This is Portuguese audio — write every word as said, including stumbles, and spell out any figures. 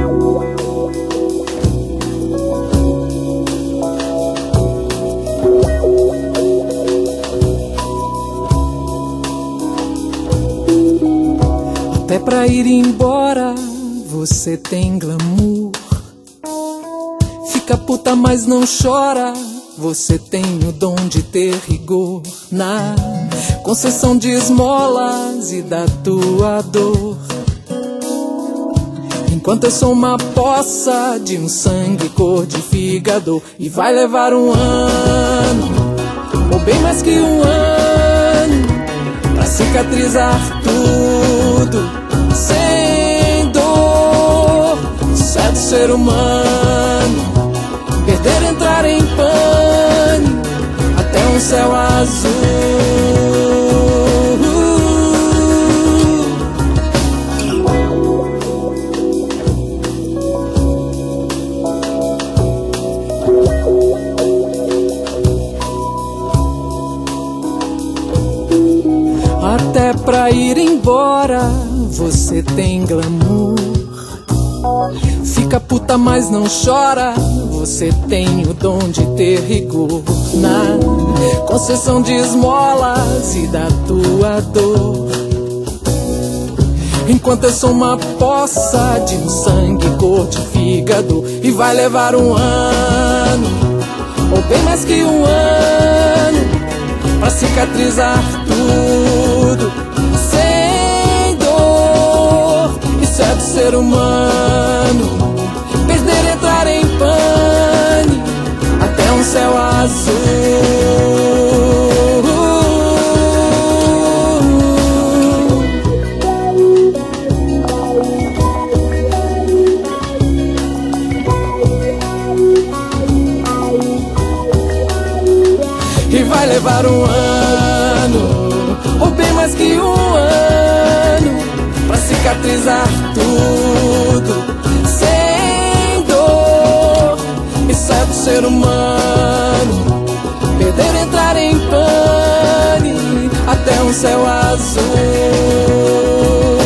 Até pra ir embora você tem glamour. Fica puta, mas não chora. Você tem o dom de ter rigor na concessão de esmolas e da tua dor. Enquanto eu sou uma poça de um sangue cor de fígado. E vai levar um ano, ou bem mais que um ano, pra cicatrizar tudo sem dor. Isso é do ser humano, perder, entrar em pânico, até um céu azul. Até pra ir embora você tem glamour. Fica puta, mas não chora. Você tem o dom de ter rigor na concessão de esmolas e da tua dor. Enquanto eu sou uma poça de um sangue cor de fígado. E vai levar um ano, ou bem mais que um ano, pra cicatrizar tudo sem dor. Isso é do ser humano, perder, entrar em pânico, até um céu azul. E vai levar um ano, ou bem mais que um ano, pra cicatrizar tudo sem dor. Isso é do ser humano, perder, entrar em pânico, até um céu azul.